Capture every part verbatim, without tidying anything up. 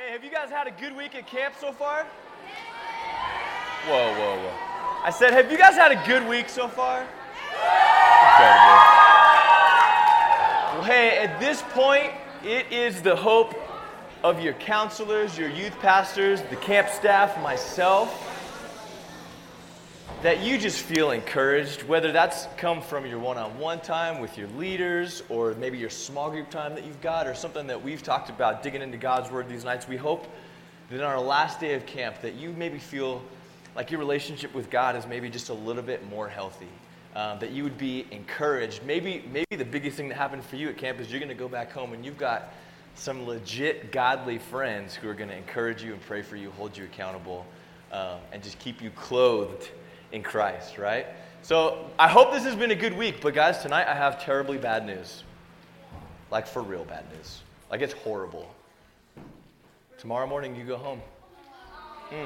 Hey, have you guys had a good week at camp so far? Whoa, whoa, whoa. I said, have you guys had a good week so far? Incredible. Well, hey, at this point, it is the hope of your counselors, your youth pastors, the camp staff, myself, that you just feel encouraged, whether that's come from your one-on-one time with your leaders or maybe your small group time that you've got or something that we've talked about digging into God's Word these nights. We hope that on our last day of camp that you maybe feel like your relationship with God is maybe just a little bit more healthy, um, that you would be encouraged. Maybe, maybe the biggest thing that happened for you at camp is you're going to go back home and you've got some legit godly friends who are going to encourage you and pray for you, hold you accountable, um, and just keep you clothed in Christ, right? So I hope this has been a good week, but guys, tonight I have terribly bad news. Like for real bad news. Like it's horrible. Tomorrow morning you go home. Mm.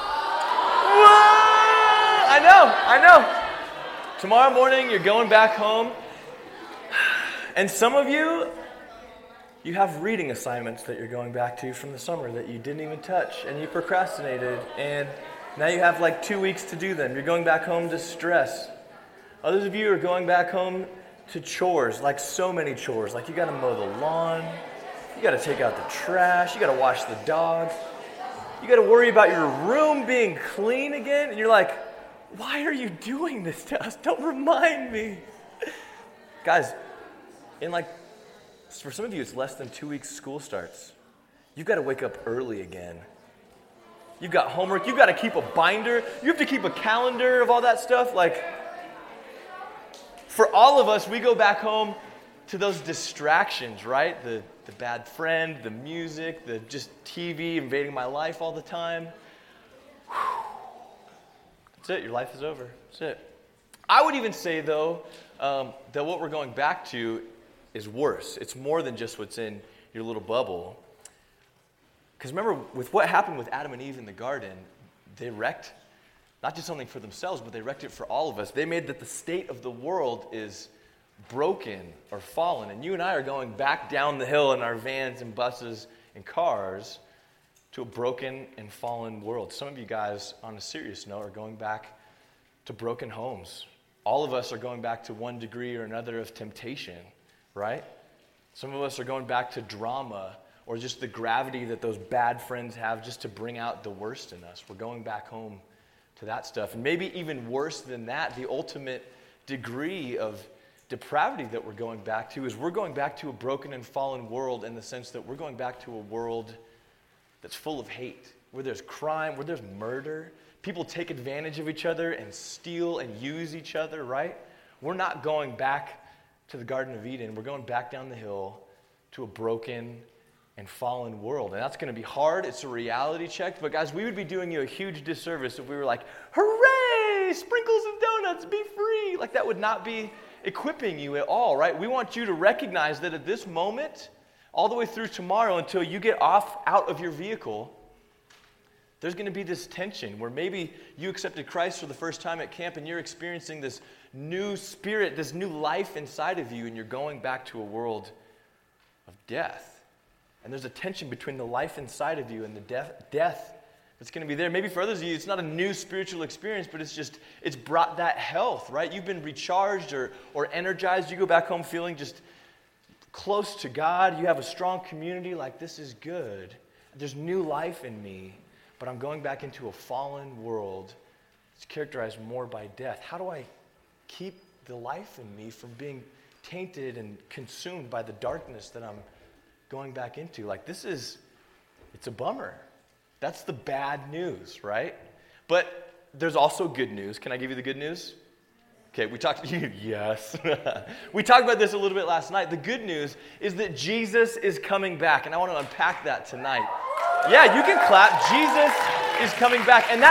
I know, I know. Tomorrow morning you're going back home, and some of you, you have reading assignments that you're going back to from the summer that you didn't even touch, and you procrastinated, and now you have like two weeks to do them. You're going back home to stress. Others of you are going back home to chores, like so many chores. Like you got to mow the lawn, you got to take out the trash, you got to wash the dog, you got to worry about your room being clean again. And you're like, why are you doing this to us? Don't remind me. Guys, in like, for some of you, it's less than two weeks school starts. You've got to wake up early again. You've got homework. You've got to keep a binder. You have to keep a calendar of all that stuff. Like, for all of us, we go back home to those distractions, right? The the bad friend, the music, the just T V invading my life all the time. Whew. That's it. Your life is over. That's it. I would even say, though, um, that what we're going back to is worse. It's more than just what's in your little bubble. Because remember, with what happened with Adam and Eve in the garden, they wrecked not just something for themselves, but they wrecked it for all of us. They made that the state of the world is broken or fallen. And you and I are going back down the hill in our vans and buses and cars to a broken and fallen world. Some of you guys, on a serious note, are going back to broken homes. All of us are going back to one degree or another of temptation, right? Some of us are going back to drama or just the gravity that those bad friends have just to bring out the worst in us. We're going back home to that stuff. And maybe even worse than that, the ultimate degree of depravity that we're going back to is we're going back to a broken and fallen world in the sense that we're going back to a world that's full of hate, where there's crime, where there's murder. People take advantage of each other and steal and use each other, right? We're not going back to the Garden of Eden. We're going back down the hill to a broken and fallen world. And that's going to be hard. It's a reality check. But guys, we would be doing you a huge disservice if we were like, hooray, sprinkles of donuts, be free. Like that would not be equipping you at all, right? We want you to recognize that at this moment, all the way through tomorrow until you get off out of your vehicle, there's going to be this tension where maybe you accepted Christ for the first time at camp and you're experiencing this new spirit, this new life inside of you, and you're going back to a world of death. And there's a tension between the life inside of you and the death, death that's going to be there. Maybe for others of you, it's not a new spiritual experience, but it's just, it's brought that health, right? You've been recharged or, or energized. You go back home feeling just close to God. You have a strong community, like this is good. There's new life in me, but I'm going back into a fallen world. It's characterized more by death. How do I keep the life in me from being tainted and consumed by the darkness that I'm going back into? Like this is, it's a bummer. That's the bad news, right? But there's also good news. Can I give you the good news? Okay, we talked, yes. We talked about this a little bit last night. The good news is that Jesus is coming back, and I want to unpack that tonight. Yeah, you can clap. Jesus is coming back, and that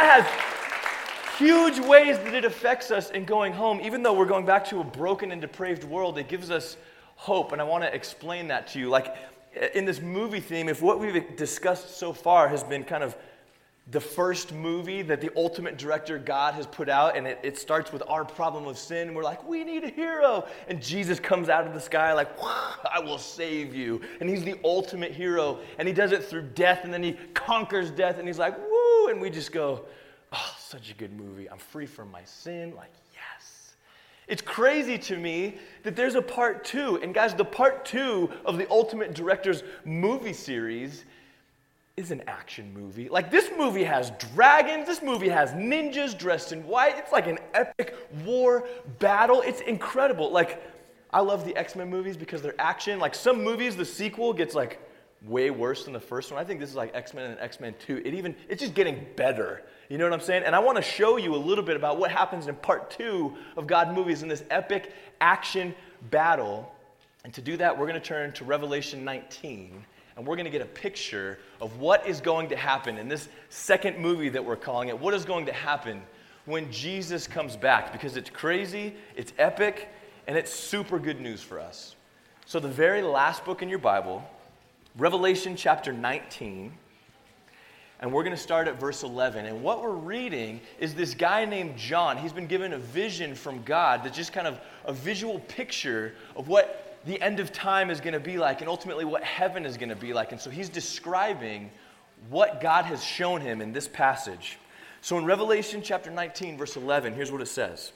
has huge ways that it affects us in going home. Even though we're going back to a broken and depraved world, it gives us hope, and I want to explain that to you. Like, in this movie theme, if what we've discussed so far has been kind of the first movie that the ultimate director God has put out, and it, it starts with our problem of sin. We're like, we need a hero. And Jesus comes out of the sky like, I will save you. And he's the ultimate hero. And he does it through death, and then he conquers death, and he's like, woo. And we just go, oh, such a good movie. I'm free from my sin. Like, yes. It's crazy to me that there's a part two. And guys, the part two of the ultimate director's movie series is an action movie. Like, this movie has dragons, this movie has ninjas dressed in white. It's like an epic war battle. It's incredible. Like, I love the X-Men movies because they're action. Like, some movies, the sequel gets like way worse than the first one. I think this is like X-Men and X-Men two. It even, it's just getting better. You know what I'm saying? And I want to show you a little bit about what happens in part two of God movies in this epic action battle. And to do that, we're going to turn to Revelation nineteen. And we're going to get a picture of what is going to happen in this second movie that we're calling it. What is going to happen when Jesus comes back? Because it's crazy, it's epic, and it's super good news for us. So the very last book in your Bible, Revelation chapter nineteen, and we're going to start at verse eleven. And what we're reading is this guy named John. He's been given a vision from God that's just kind of a visual picture of what the end of time is going to be like, and ultimately what heaven is going to be like. And so he's describing what God has shown him in this passage. So in Revelation chapter nineteen, verse eleven, here's what it says.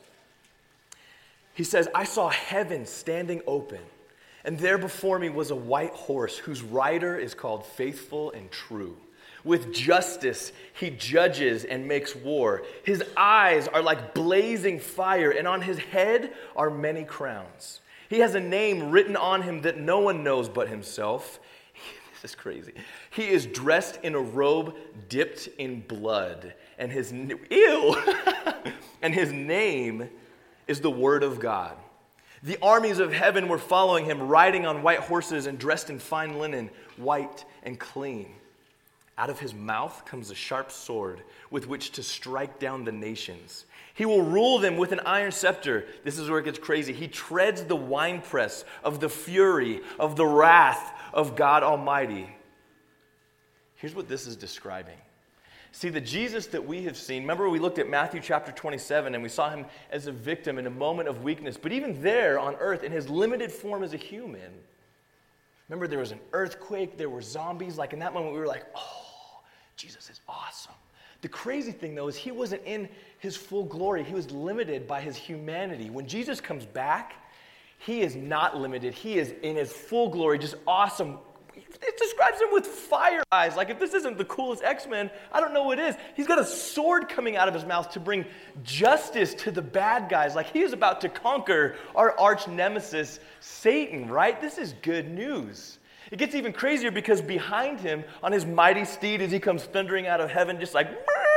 He says, I saw heaven standing open, and there before me was a white horse whose rider is called Faithful and True. With justice he judges and makes war. His eyes are like blazing fire, and on his head are many crowns. He has a name written on him that no one knows but himself. This is crazy. He is dressed in a robe dipped in blood, and his ew, and his name is the Word of God. The armies of heaven were following him, riding on white horses and dressed in fine linen, white and clean. Out of his mouth comes a sharp sword with which to strike down the nations. He will rule them with an iron scepter. This is where it gets crazy. He treads the winepress of the fury, of the wrath of God Almighty. Here's what this is describing. See, the Jesus that we have seen, remember we looked at Matthew chapter twenty-seven and we saw him as a victim in a moment of weakness. But even there on earth, in his limited form as a human, remember there was an earthquake, there were zombies. Like in that moment we were like, oh, Jesus is awesome. The crazy thing, though, is he wasn't in his full glory. He was limited by his humanity. When Jesus comes back, he is not limited. He is in his full glory, just awesome. It describes him with fire eyes. Like, if this isn't the coolest X-Men, I don't know what is. He's got a sword coming out of his mouth to bring justice to the bad guys. Like, he is about to conquer our arch nemesis, Satan, right? This is good news. It gets even crazier because behind him, on his mighty steed, as he comes thundering out of heaven, just like,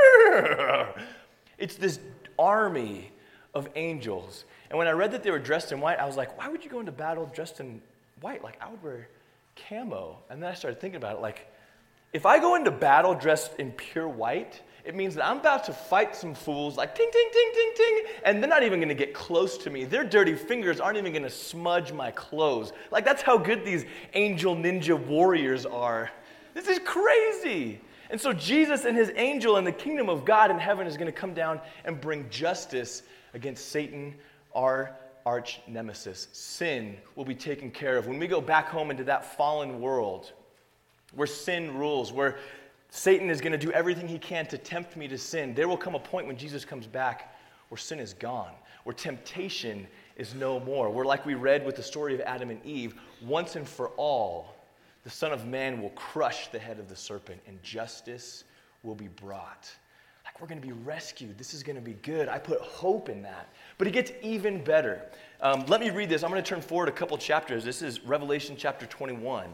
it's this army of angels. And when I read that they were dressed in white, I was like, why would you go into battle dressed in white? Like, I would wear camo. And then I started thinking about it, like, if I go into battle dressed in pure white, it means that I'm about to fight some fools like ting, ting, ting, ting, ting, and they're not even going to get close to me. Their dirty fingers aren't even going to smudge my clothes. Like, that's how good these angel ninja warriors are. This is crazy. And so Jesus and his angel and the kingdom of God in heaven is going to come down and bring justice against Satan, our arch nemesis. Sin will be taken care of. When we go back home into that fallen world where sin rules, where Satan is going to do everything he can to tempt me to sin, there will come a point when Jesus comes back where sin is gone, where temptation is no more. Where, like we read with the story of Adam and Eve, once and for all, the Son of Man will crush the head of the serpent and justice will be brought. Like, we're going to be rescued. This is going to be good. I put hope in that. But it gets even better. Um, let me read this. I'm going to turn forward a couple chapters. This is Revelation chapter twenty-one.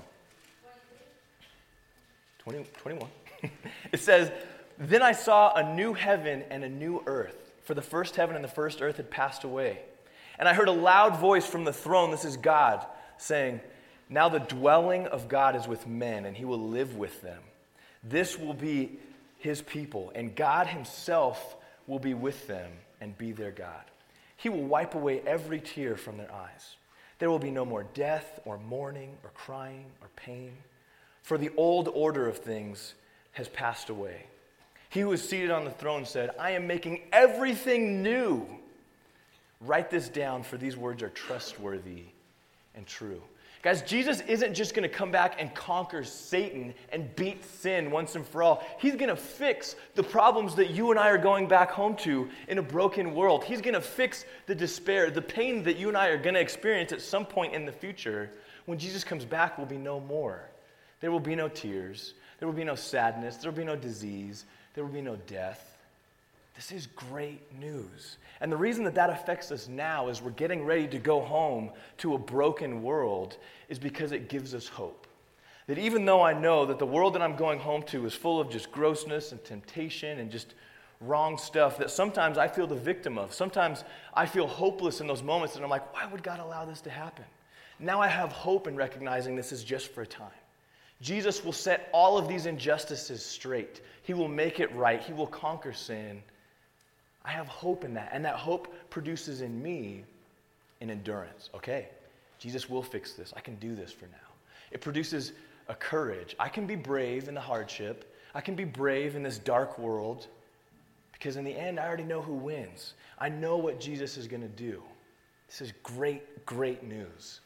twenty, twenty-one. It says, then I saw a new heaven and a new earth, for the first heaven and the first earth had passed away. And I heard a loud voice from the throne, this is God, saying, now the dwelling of God is with men, and he will live with them. This will be his people, and God himself will be with them and be their God. He will wipe away every tear from their eyes. There will be no more death or mourning or crying or pain, for the old order of things has passed away. He who is seated on the throne said, I am making everything new. Write this down, for these words are trustworthy and true. Guys, Jesus isn't just going to come back and conquer Satan and beat sin once and for all. He's going to fix the problems that you and I are going back home to in a broken world. He's going to fix the despair, the pain that you and I are going to experience at some point in the future. When Jesus comes back, will be no more. There will be no tears. There will be no sadness. There will be no disease. There will be no death. This is great news. And the reason that that affects us now as we're getting ready to go home to a broken world is because it gives us hope. That even though I know that the world that I'm going home to is full of just grossness and temptation and just wrong stuff that sometimes I feel the victim of. Sometimes I feel hopeless in those moments and I'm like, why would God allow this to happen? Now I have hope in recognizing this is just for a time. Jesus will set all of these injustices straight. He will make it right. He will conquer sin. I have hope in that, and that hope produces in me an endurance. Okay, Jesus will fix this. I can do this for now. It produces a courage. I can be brave in the hardship. I can be brave in this dark world because in the end, I already know who wins. I know what Jesus is going to do. This is great, great news.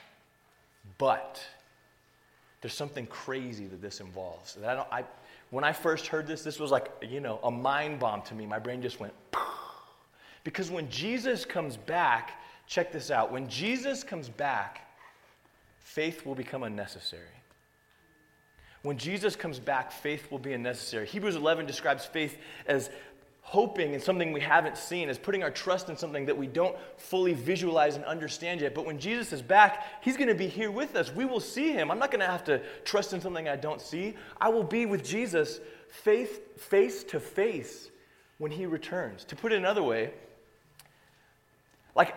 But there's something crazy that this involves. That I don't, I, when I first heard this, this was like, you know, a mind bomb to me. My brain just went, because when Jesus comes back, check this out. When Jesus comes back, faith will become unnecessary. When Jesus comes back, faith will be unnecessary. Hebrews eleven describes faith as hoping in something we haven't seen, as putting our trust in something that we don't fully visualize and understand yet. But when Jesus is back, he's going to be here with us. We will see him. I'm not going to have to trust in something I don't see. I will be with Jesus face, face to face when he returns. To put it another way, like,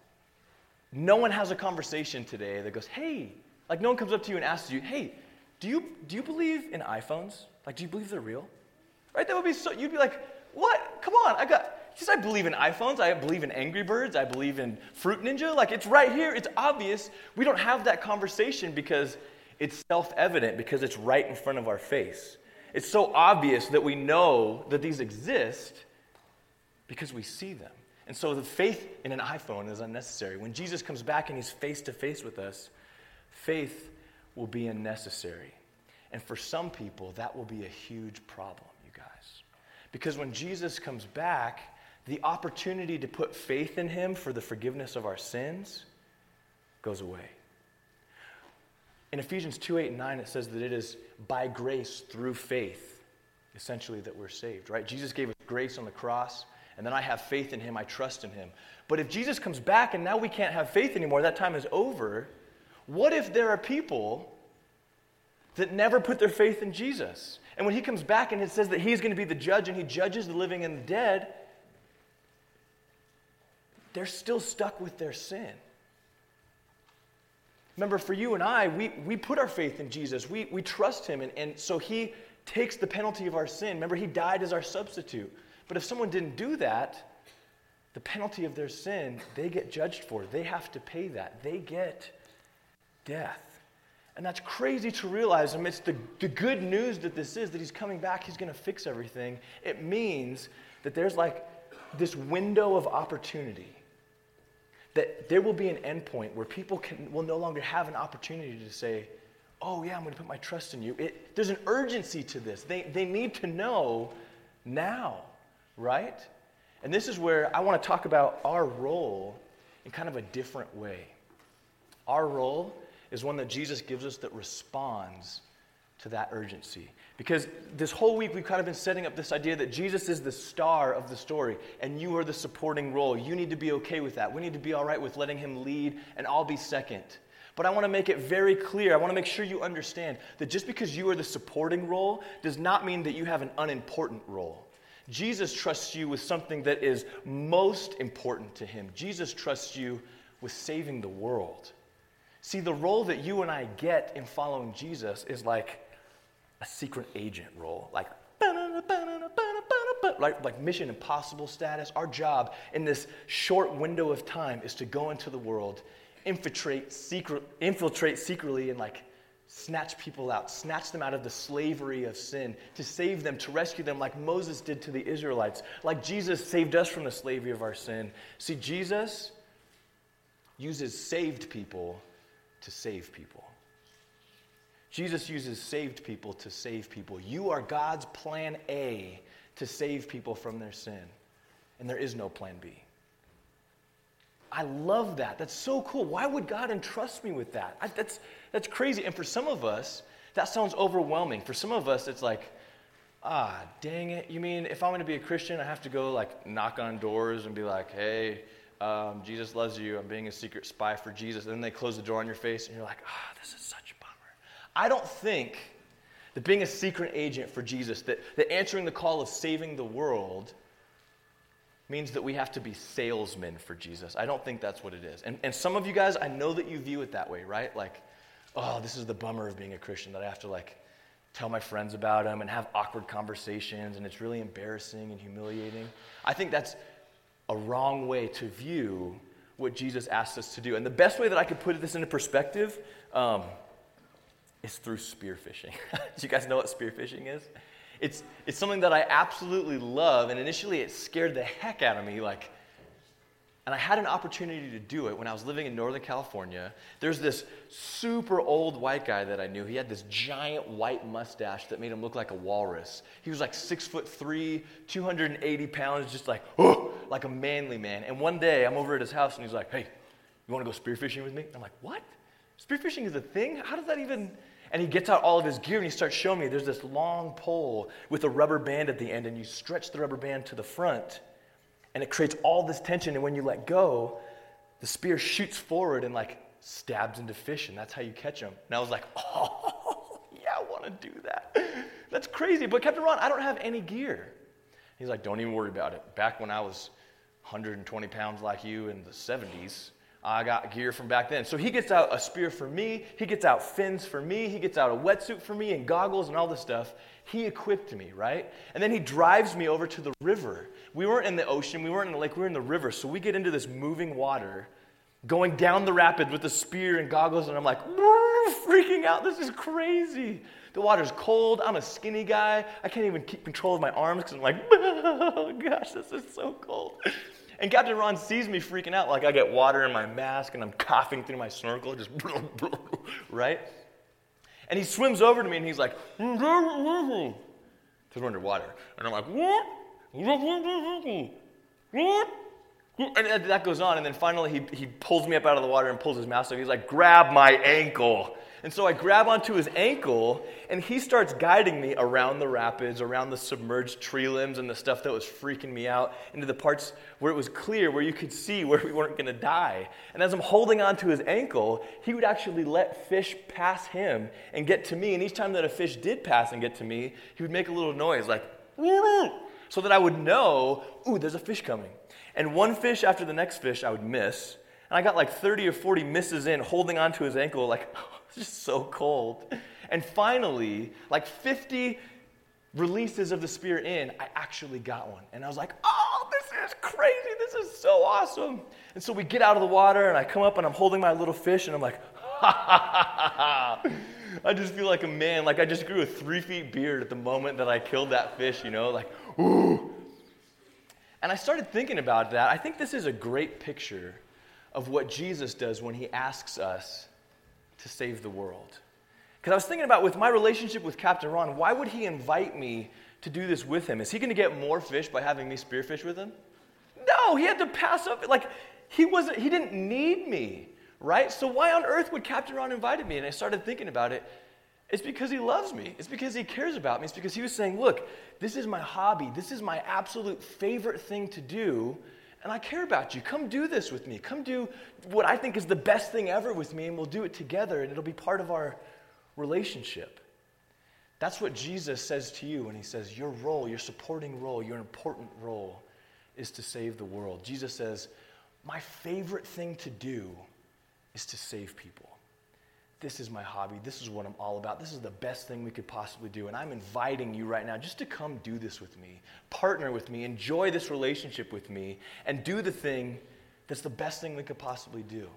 no one has a conversation today that goes, hey, like no one comes up to you and asks you, hey, do you do you believe in iPhones? Like, do you believe they're real? Right? That would be so, you'd be like, what? Come on, I got, just I believe in iPhones, I believe in Angry Birds, I believe in Fruit Ninja. Like, it's right here, it's obvious. We don't have that conversation because it's self-evident, because it's right in front of our face. It's so obvious that we know that these exist because we see them. And so the faith in an iPhone is unnecessary. When Jesus comes back and he's face-to-face with us, faith will be unnecessary. And for some people, that will be a huge problem. Because when Jesus comes back, the opportunity to put faith in him for the forgiveness of our sins goes away. In Ephesians two, eight, and nine, it says that it is by grace through faith, essentially, that we're saved, right? Jesus gave us grace on the cross, and then I have faith in him, I trust in him. But if Jesus comes back and now we can't have faith anymore, that time is over, what if there are people that never put their faith in Jesus? And when he comes back and it says that he's going to be the judge and he judges the living and the dead, they're still stuck with their sin. Remember, for you and I, we, we put our faith in Jesus. We, we trust him, and, and so he takes the penalty of our sin. Remember, he died as our substitute. But if someone didn't do that, the penalty of their sin, they get judged for. They have to pay that. They get death. And that's crazy to realize amidst the, the good news that this is, that he's coming back, he's going to fix everything. It means that there's like this window of opportunity. That there will be an endpoint where people can will no longer have an opportunity to say, oh yeah, I'm going to put my trust in you. It, there's an urgency to this. They, they need to know now, right? And this is where I want to talk about our role in kind of a different way. Our role is one that Jesus gives us that responds to that urgency. Because this whole week we've kind of been setting up this idea that Jesus is the star of the story and you are the supporting role. You need to be okay with that. We need to be all right with letting him lead and I'll be second. But I want to make it very clear, I want to make sure you understand that just because you are the supporting role does not mean that you have an unimportant role. Jesus trusts you with something that is most important to him. Jesus trusts you with saving the world. See, the role that you and I get in following Jesus is like a secret agent role, like, like, like Mission Impossible status. Our job in this short window of time is to go into the world, infiltrate, secret, infiltrate secretly, and like snatch people out, snatch them out of the slavery of sin, to save them, to rescue them like Moses did to the Israelites, like Jesus saved us from the slavery of our sin. See, Jesus uses saved people to save people. Jesus uses saved people to save people. You are God's plan A to save people from their sin, and there is no plan B. I love that. That's so cool. Why would God entrust me with that? I, that's, that's crazy. And for some of us, that sounds overwhelming. For some of us, it's like, ah, dang it. You mean if I'm going to be a Christian, I have to go like knock on doors and be like, hey, um, Jesus loves you. I'm being a secret spy for Jesus. And then they close the door on your face and you're like, ah, this is such a bummer. I don't think that being a secret agent for Jesus, that, that answering the call of saving the world means that we have to be salesmen for Jesus. I don't think that's what it is. And, and some of you guys, I know that you view it that way, right? Like, oh, this is the bummer of being a Christian, that I have to like tell my friends about him and have awkward conversations, and it's really embarrassing and humiliating. I think that's a wrong way to view what Jesus asked us to do. And the best way that I could put this into perspective um, is through spearfishing. Do you guys know what spearfishing is? It's it's something that I absolutely love, and initially it scared the heck out of me. Like, and I had an opportunity to do it when I was living in Northern California. There's this super old white guy that I knew. He had this giant white mustache that made him look like a walrus. He was like six foot three, two hundred eighty pounds, just like, oh, like a manly man. And one day I'm over at his house and he's like, hey, you want to go spearfishing with me? I'm like, what? Spearfishing is a thing? How does that even... And he gets out all of his gear and he starts showing me there's this long pole with a rubber band at the end, and you stretch the rubber band to the front and it creates all this tension, and when you let go, the spear shoots forward and like stabs into fish, and that's how you catch them. And I was like, oh, yeah, I want to do that. That's crazy. But Captain Ron, I don't have any gear. He's like, don't even worry about it. Back when I was one hundred twenty pounds like you in the seventies, I got gear from back then. So he gets out a spear for me. He gets out fins for me. He gets out a wetsuit for me and goggles and all this stuff. He equipped me, right? And then he drives me over to the river. We weren't in the ocean. We weren't in the lake. We were in the river. So we get into this moving water, going down the rapid with the spear and goggles. And I'm like, freaking out. This is crazy. The water's cold. I'm a skinny guy. I can't even keep control of my arms because I'm like, oh, gosh, this is so cold. And Captain Ron sees me freaking out, like I get water in my mask and I'm coughing through my snorkel, just right? And he swims over to me and he's like, because we're underwater. And I'm like, what? And that goes on, and then finally he, he pulls me up out of the water and pulls his mask off. He's like, grab my ankle. And so I grab onto his ankle, and he starts guiding me around the rapids, around the submerged tree limbs and the stuff that was freaking me out, into the parts where it was clear, where you could see where we weren't going to die. And as I'm holding onto his ankle, he would actually let fish pass him and get to me. And each time that a fish did pass and get to me, he would make a little noise like, so that I would know, ooh, there's a fish coming. And one fish after the next fish I would miss. And I got like thirty or forty misses in, holding onto his ankle like, oh, it's just so cold. And finally, like fifty releases of the spear in, I actually got one. And I was like, oh, this is crazy. This is so awesome. And so we get out of the water, and I come up, and I'm holding my little fish, and I'm like, ha, ha, ha, ha, ha. I just feel like a man. Like I just grew a three-feet beard at the moment that I killed that fish, you know, like, ooh. And I started thinking about that. I think this is a great picture of what Jesus does when he asks us to save the world. Because I was thinking about, with my relationship with Captain Ron, why would he invite me to do this with him? Is he going to get more fish by having me spearfish with him? No, he had to pass up. Like, he wasn't. He didn't need me, right? So why on earth would Captain Ron invite me? And I started thinking about it. It's because he loves me. It's because he cares about me. It's because he was saying, look, this is my hobby. This is my absolute favorite thing to do. And I care about you. Come do this with me. Come do what I think is the best thing ever with me, and we'll do it together, and it'll be part of our relationship. That's what Jesus says to you when he says your role, your supporting role, your important role is to save the world. Jesus says, my favorite thing to do is to save people. This is my hobby. This is what I'm all about. This is the best thing we could possibly do. And I'm inviting you right now just to come do this with me. Partner with me. Enjoy this relationship with me. And do the thing that's the best thing we could possibly do.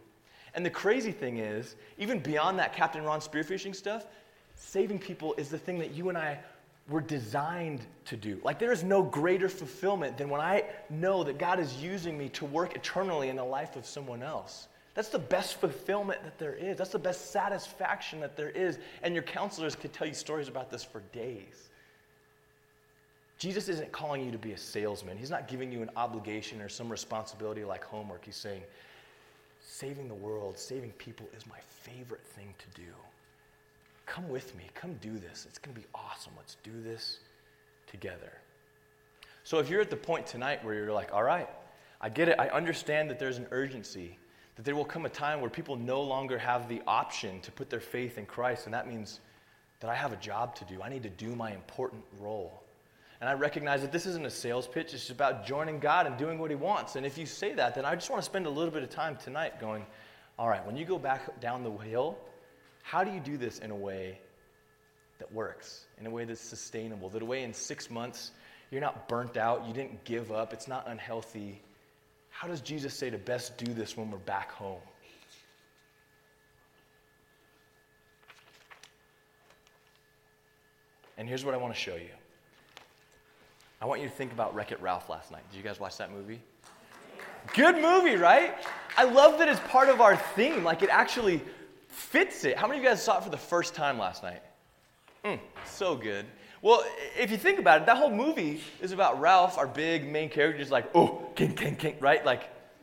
And the crazy thing is, even beyond that Captain Ron spearfishing stuff, saving people is the thing that you and I were designed to do. Like, there is no greater fulfillment than when I know that God is using me to work eternally in the life of someone else. That's the best fulfillment that there is. That's the best satisfaction that there is. And your counselors could tell you stories about this for days. Jesus isn't calling you to be a salesman. He's not giving you an obligation or some responsibility like homework. He's saying, saving the world, saving people is my favorite thing to do. Come with me. Come do this. It's going to be awesome. Let's do this together. So if you're at the point tonight where you're like, all right, I get it. I understand that there's an urgency, that there will come a time where people no longer have the option to put their faith in Christ, and that means that I have a job to do. I need to do my important role. And I recognize that this isn't a sales pitch. It's just about joining God and doing what he wants. And if you say that, then I just want to spend a little bit of time tonight going, all right, when you go back down the hill, how do you do this in a way that works, in a way that's sustainable, that a way in six months you're not burnt out, you didn't give up, it's not unhealthy? How does Jesus say to best do this when we're back home? And here's what I want to show you. I want you to think about Wreck-It Ralph last night. Did you guys watch that movie? Good movie, right? I love that it's part of our theme. Like, it actually fits it. How many of you guys saw it for the first time last night? Mm, so good. Well, if you think about it, that whole movie is about Ralph, our big main character, just like, oh, king, king, king, right? Like,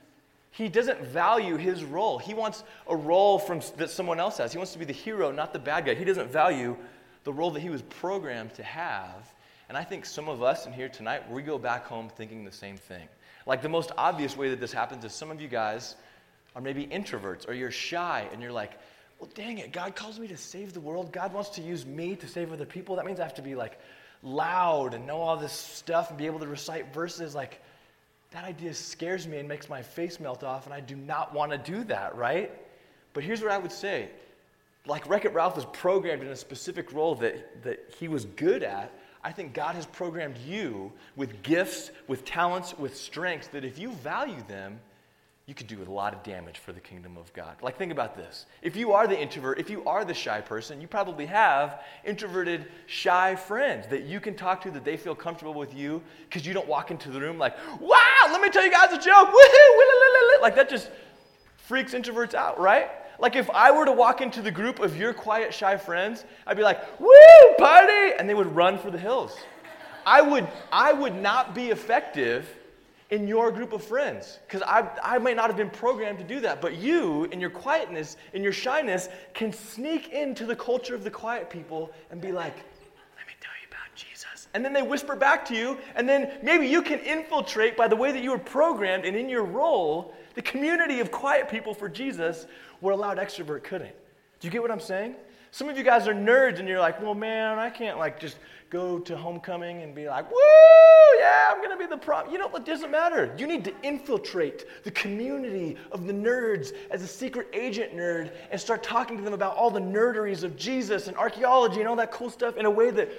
he doesn't value his role. He wants a role from that someone else has. He wants to be the hero, not the bad guy. He doesn't value the role that he was programmed to have. And I think some of us in here tonight, we go back home thinking the same thing. Like, the most obvious way that this happens is some of you guys are maybe introverts, or you're shy, and you're like, well, dang it, God calls me to save the world. God wants to use me to save other people. That means I have to be, like, loud and know all this stuff and be able to recite verses. Like, that idea scares me and makes my face melt off, and I do not want to do that, right? But here's what I would say. Like, Wreck-It Ralph was programmed in a specific role that, that he was good at. I think God has programmed you with gifts, with talents, with strengths that if you value them, you could do a lot of damage for the kingdom of God. Like, think about this. If you are the introvert, if you are the shy person, you probably have introverted, shy friends that you can talk to, that they feel comfortable with you, because you don't walk into the room like, wow, let me tell you guys a joke. Woohoo! Like, that just freaks introverts out, right? Like, if I were to walk into the group of your quiet, shy friends, I'd be like, woo, party! And they would run for the hills. I would, I would not be effective in your group of friends, because I, I might not have been programmed to do that, but you, in your quietness, in your shyness, can sneak into the culture of the quiet people and be like, let me tell you about Jesus. And then they whisper back to you, and then maybe you can infiltrate by the way that you were programmed and in your role, the community of quiet people for Jesus, where a loud extrovert couldn't. Do you get what I'm saying? Some of you guys are nerds, and you're like, well, man, I can't like just go to homecoming and be like, woo, yeah, I'm going to be the prom. You know, it doesn't matter. You need to infiltrate the community of the nerds as a secret agent nerd and start talking to them about all the nerderies of Jesus and archaeology and all that cool stuff in a way that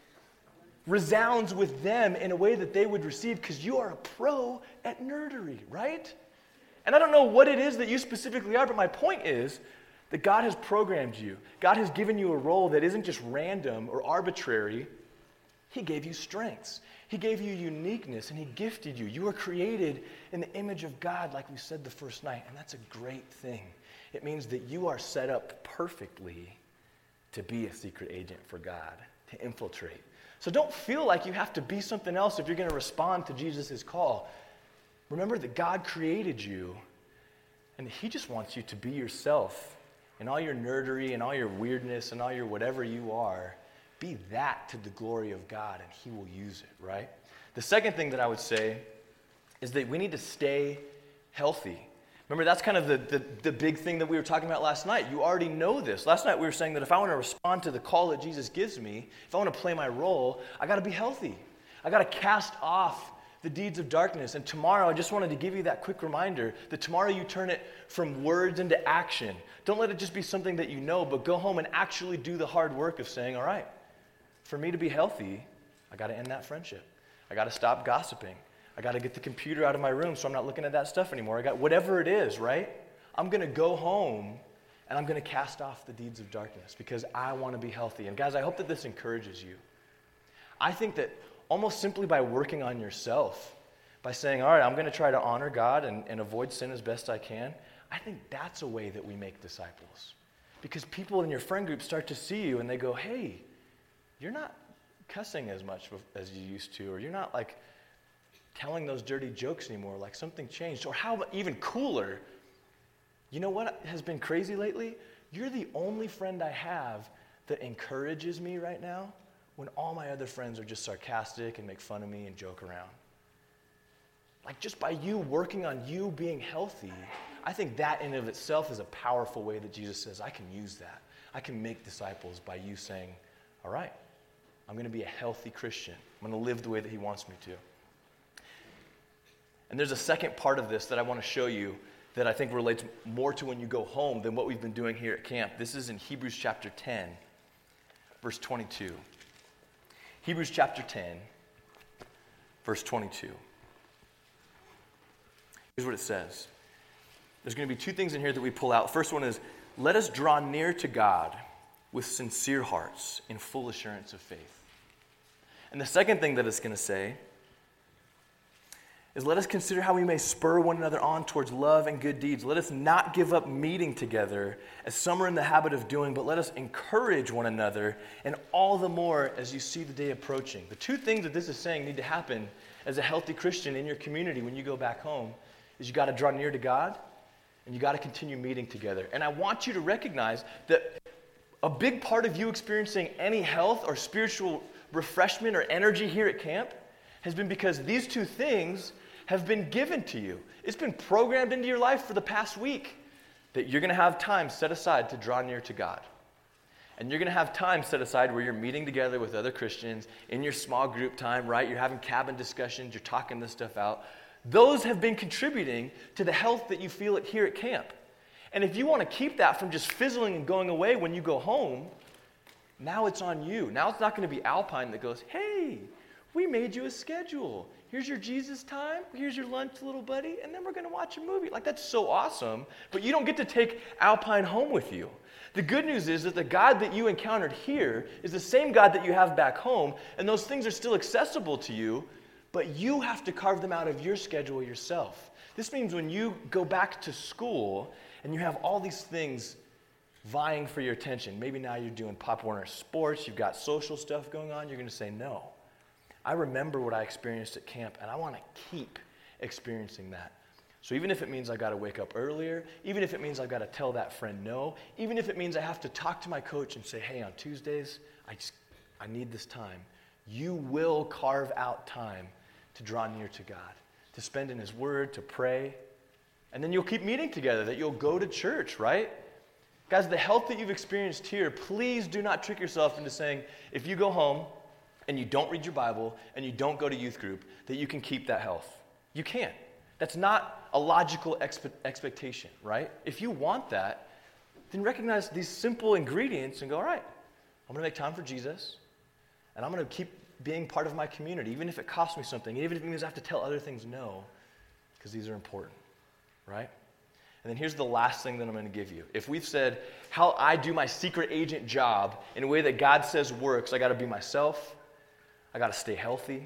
resounds with them, in a way that they would receive, because you are a pro at nerdery, right? And I don't know what it is that you specifically are, but my point is that God has programmed you. God has given you a role that isn't just random or arbitrary. He gave you strengths. He gave you uniqueness, and he gifted you. You were created in the image of God, like we said the first night, and that's a great thing. It means that you are set up perfectly to be a secret agent for God, to infiltrate. So don't feel like you have to be something else if you're going to respond to Jesus' call. Remember that God created you, and he just wants you to be yourself. And all your nerdery and all your weirdness and all your whatever you are, be that to the glory of God, and he will use it, right? The second thing that I would say is that we need to stay healthy. Remember, that's kind of the, the, the big thing that we were talking about last night. You already know this. Last night we were saying that if I want to respond to the call that Jesus gives me, if I want to play my role, I got to be healthy. I got to cast off the deeds of darkness. And tomorrow, I just wanted to give you that quick reminder that tomorrow you turn it from words into action. Don't let it just be something that you know, but go home and actually do the hard work of saying, all right, for me to be healthy, I got to end that friendship. I got to stop gossiping. I got to get the computer out of my room so I'm not looking at that stuff anymore. I got whatever it is, right? I'm going to go home and I'm going to cast off the deeds of darkness because I want to be healthy. And guys, I hope that this encourages you. I think that almost simply by working on yourself, by saying, all right, I'm going to try to honor God and, and avoid sin as best I can, I think that's a way that we make disciples. Because people in your friend group start to see you and they go, hey, you're not cussing as much as you used to, or you're not like telling those dirty jokes anymore, like something changed. Or how even cooler, you know what has been crazy lately? You're the only friend I have that encourages me right now when all my other friends are just sarcastic and make fun of me and joke around. Like just by you working on you being healthy, I think that in and of itself is a powerful way that Jesus says, I can use that. I can make disciples by you saying, all right, I'm going to be a healthy Christian. I'm going to live the way that he wants me to. And there's a second part of this that I want to show you that I think relates more to when you go home than what we've been doing here at camp. This is in Hebrews chapter ten, verse twenty-two. Hebrews chapter ten, verse twenty-two. Here's what it says. There's going to be two things in here that we pull out. The first one is, let us draw near to God with sincere hearts in full assurance of faith. And the second thing that it's going to say is, let us consider how we may spur one another on towards love and good deeds. Let us not give up meeting together, as some are in the habit of doing, but let us encourage one another, and all the more as you see the day approaching. The two things that this is saying need to happen as a healthy Christian in your community when you go back home is you got to draw near to God, and you got to continue meeting together. And I want you to recognize that a big part of you experiencing any health or spiritual refreshment or energy here at camp has been because these two things have been given to you. It's been programmed into your life for the past week that you're going to have time set aside to draw near to God. And you're going to have time set aside where you're meeting together with other Christians in your small group time, right? You're having cabin discussions, you're talking this stuff out. Those have been contributing to the health that you feel it here at camp. And if you want to keep that from just fizzling and going away when you go home, now it's on you. Now it's not going to be Alpine that goes, hey, we made you a schedule. Here's your Jesus time. Here's your lunch, little buddy. And then we're going to watch a movie. Like, that's so awesome. But you don't get to take Alpine home with you. The good news is that the God that you encountered here is the same God that you have back home. And those things are still accessible to you. But you have to carve them out of your schedule yourself. This means when you go back to school and you have all these things vying for your attention, maybe now you're doing Pop Warner sports, you've got social stuff going on, you're going to say, no. I remember what I experienced at camp, and I want to keep experiencing that. So even if it means I've got to wake up earlier, even if it means I've got to tell that friend no, even if it means I have to talk to my coach and say, hey, on Tuesdays, I just I need this time, you will carve out time to draw near to God, to spend in his word, to pray. And then you'll keep meeting together, that you'll go to church, right? Guys, the health that you've experienced here, please do not trick yourself into saying, if you go home and you don't read your Bible and you don't go to youth group, that you can keep that health. You can't. That's not a logical expe- expectation, right? If you want that, then recognize these simple ingredients and go, all right, I'm going to make time for Jesus, and I'm going to keep being part of my community, even if it costs me something, even if it means I have to tell other things no, because these are important, right? And then here's the last thing that I'm going to give you. If we've said how I do my secret agent job in a way that God says works, I got to be myself, I got to stay healthy.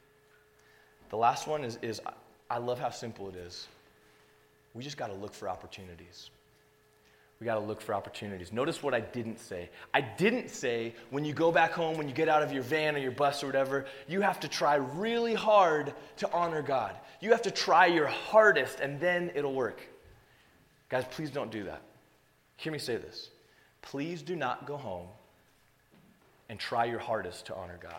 The last one is, is I love how simple it is. We just got to look for opportunities. We got to look for opportunities. Notice what I didn't say. I didn't say when you go back home, when you get out of your van or your bus or whatever, you have to try really hard to honor God. You have to try your hardest and then it'll work. Guys, please don't do that. Hear me say this. Please do not go home and try your hardest to honor God.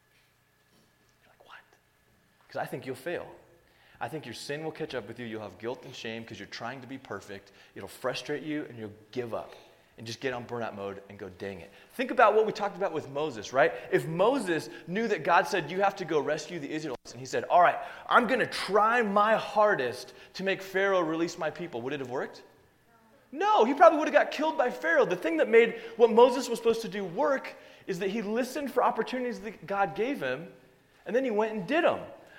You're like, what? Because I think you'll fail. I think your sin will catch up with you. You'll have guilt and shame because you're trying to be perfect. It'll frustrate you and you'll give up and just get on burnout mode and go, dang it. Think about what we talked about with Moses, right? If Moses knew that God said, you have to go rescue the Israelites, and he said, all right, I'm going to try my hardest to make Pharaoh release my people, would it have worked? No, he probably would have got killed by Pharaoh. The thing that made what Moses was supposed to do work is that he listened for opportunities that God gave him, and then he went and did them.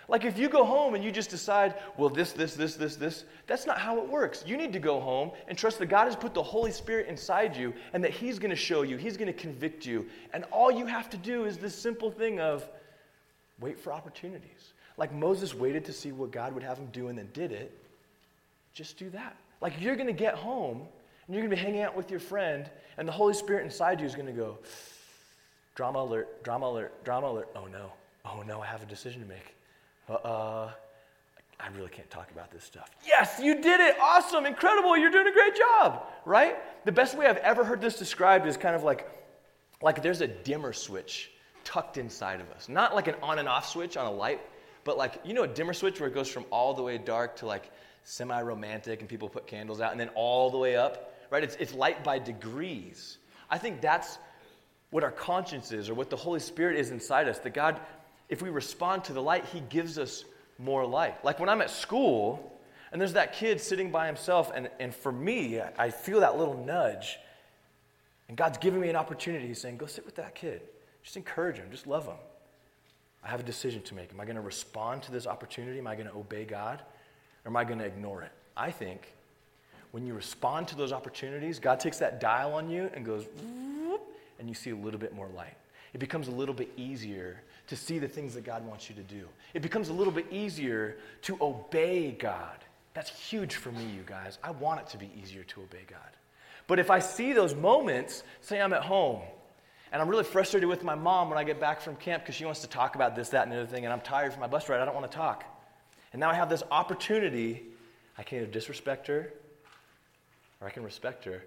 Like if you go home and you just decide, well, this, this, this, this, this, that's not how it works. You need to go home and trust that God has put the Holy Spirit inside you and that he's going to show you, he's going to convict you. And all you have to do is this simple thing of wait for opportunities. Like Moses waited to see what God would have him do and then did it. Just do that. Like you're going to get home and you're going to be hanging out with your friend and the Holy Spirit inside you is going to go, drama alert, drama alert, drama alert. Oh no, oh no, I have a decision to make. Uh, I really can't talk about this stuff. Yes, you did it. Awesome, incredible. You're doing a great job, right? The best way I've ever heard this described is kind of like, like there's a dimmer switch tucked inside of us. Not like an on and off switch on a light, but like, you know a dimmer switch where it goes from all the way dark to like semi-romantic and people put candles out and then all the way up, right? It's, it's light by degrees. I think that's what our conscience is or what the Holy Spirit is inside us, that God, if we respond to the light, he gives us more light. Like when I'm at school and there's that kid sitting by himself, and, and for me, I feel that little nudge, and God's giving me an opportunity. He's saying, go sit with that kid. Just encourage him. Just love him. I have a decision to make. Am I going to respond to this opportunity? Am I going to obey God? Or am I going to ignore it? I think when you respond to those opportunities, God takes that dial on you and goes, whoop, and you see a little bit more light. It becomes a little bit easier to see the things that God wants you to do. It becomes a little bit easier to obey God. That's huge for me, you guys. I want it to be easier to obey God. But if I see those moments, say I'm at home, and I'm really frustrated with my mom when I get back from camp because she wants to talk about this, that, and the other thing, and I'm tired from my bus ride, I don't want to talk. And now I have this opportunity. I can either disrespect her, or I can respect her.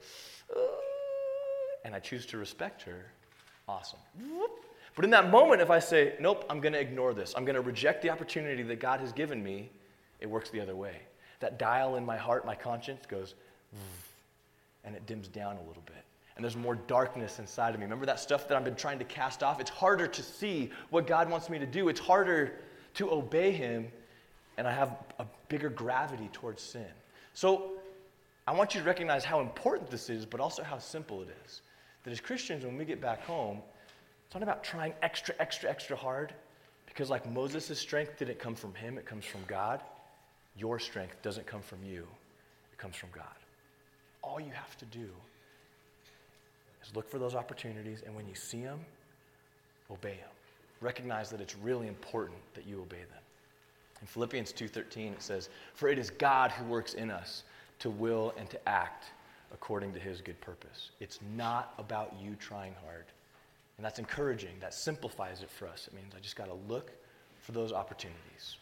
And I choose to respect her. Awesome. But in that moment, if I say, nope, I'm going to ignore this, I'm going to reject the opportunity that God has given me, it works the other way. That dial in my heart, my conscience goes, and it dims down a little bit. And there's more darkness inside of me. Remember that stuff that I've been trying to cast off? It's harder to see what God wants me to do. It's harder to obey him, and I have a bigger gravity towards sin. So I want you to recognize how important this is, but also how simple it is. That as Christians, when we get back home, it's not about trying extra, extra, extra hard, because like Moses' strength didn't come from him, it comes from God. Your strength doesn't come from you, it comes from God. All you have to do is look for those opportunities, and when you see them, obey them. Recognize that it's really important that you obey them. In Philippians two thirteen, it says, "For it is God who works in us to will and to act according to his good purpose." It's not about you trying hard. And that's encouraging. That simplifies it for us. It means I just got to look for those opportunities.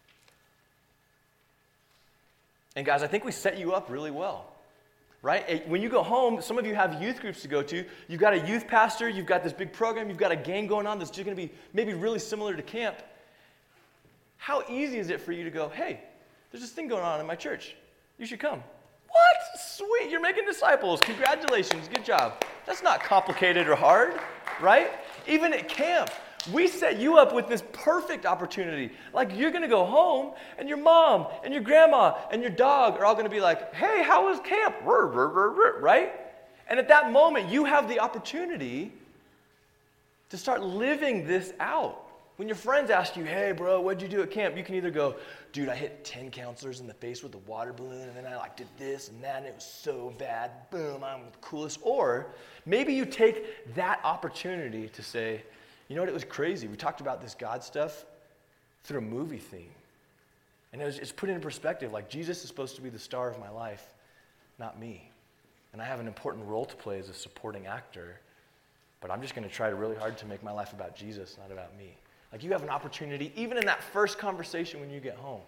And guys, I think we set you up really well. Right? When you go home, some of you have youth groups to go to. You've got a youth pastor. You've got this big program. You've got a gang going on that's just going to be maybe really similar to camp. How easy is it for you to go, hey, there's this thing going on in my church. You should come. What? Sweet. You're making disciples. Congratulations. Good job. That's not complicated or hard, right? Even at camp, we set you up with this perfect opportunity. Like you're going to go home and your mom and your grandma and your dog are all going to be like, hey, how was camp? Right? And at that moment, you have the opportunity to start living this out. When your friends ask you, hey, bro, what'd you do at camp? You can either go, dude, I hit ten counselors in the face with a water balloon, and then I like did this and that, and it was so bad. Boom, I'm the coolest. Or maybe you take that opportunity to say, you know what, it was crazy. We talked about this God stuff through a movie theme. And it was, it's put into perspective, like Jesus is supposed to be the star of my life, not me. And I have an important role to play as a supporting actor, but I'm just going to try really hard to make my life about Jesus, not about me. Like you have an opportunity, even in that first conversation when you get home.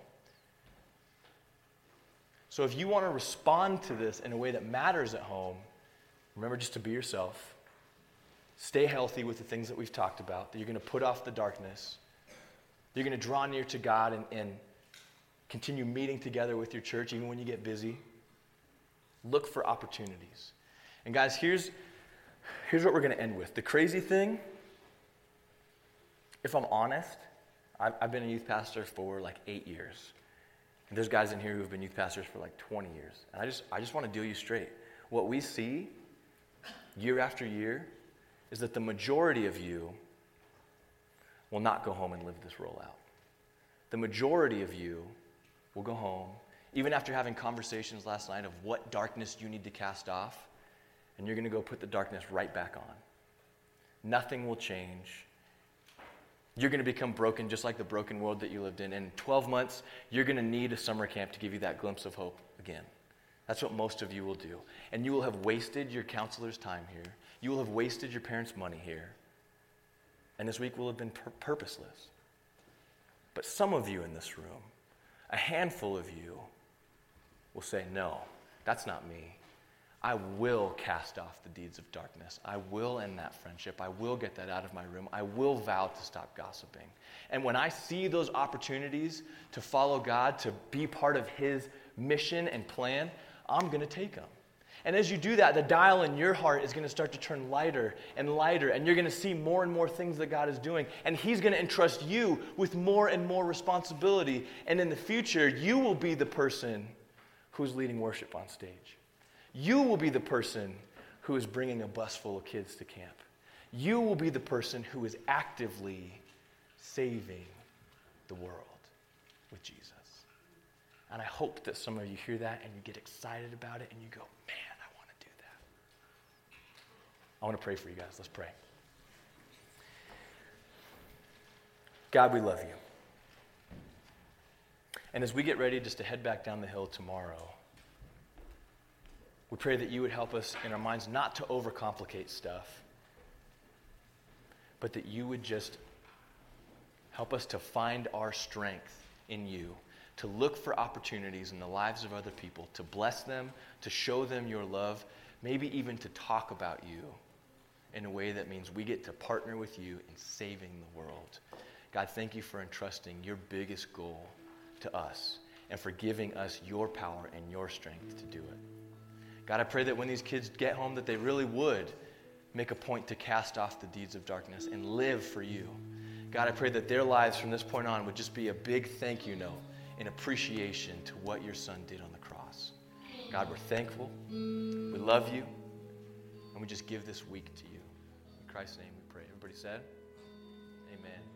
So if you want to respond to this in a way that matters at home, remember just to be yourself. Stay healthy with the things that we've talked about, that you're going to put off the darkness. You're going to draw near to God and, and continue meeting together with your church even when you get busy. Look for opportunities. And guys, here's, here's what we're going to end with. The crazy thing, if I'm honest, I've, I've been a youth pastor for like eight years. And there's guys in here who have been youth pastors for like twenty years. And I just, I just want to deal you straight. What we see year after year is that the majority of you will not go home and live this role out. The majority of you will go home, even after having conversations last night of what darkness you need to cast off, and you're going to go put the darkness right back on. Nothing will change. You're going to become broken just like the broken world that you lived in. In twelve months, you're going to need a summer camp to give you that glimpse of hope again. That's what most of you will do. And you will have wasted your counselor's time here. You will have wasted your parents' money here. And this week will have been pur- purposeless. But some of you in this room, a handful of you, will say, no, that's not me. I will cast off the deeds of darkness. I will end that friendship. I will get that out of my room. I will vow to stop gossiping. And when I see those opportunities to follow God, to be part of his mission and plan, I'm going to take them. And as you do that, the dial in your heart is going to start to turn lighter and lighter, and you're going to see more and more things that God is doing. And he's going to entrust you with more and more responsibility. And in the future, you will be the person who's leading worship on stage. You will be the person who is bringing a bus full of kids to camp. You will be the person who is actively saving the world with Jesus. And I hope that some of you hear that and you get excited about it and you go, man, I want to do that. I want to pray for you guys. Let's pray. God, we love you. And as we get ready just to head back down the hill tomorrow, we pray that you would help us in our minds not to overcomplicate stuff, but that you would just help us to find our strength in you, to look for opportunities in the lives of other people, to bless them, to show them your love, maybe even to talk about you in a way that means we get to partner with you in saving the world. God, thank you for entrusting your biggest goal to us and for giving us your power and your strength to do it. God, I pray that when these kids get home that they really would make a point to cast off the deeds of darkness and live for you. God, I pray that their lives from this point on would just be a big thank you note in appreciation to what your son did on the cross. God, we're thankful. We love you. And we just give this week to you. In Christ's name we pray. Everybody said, amen.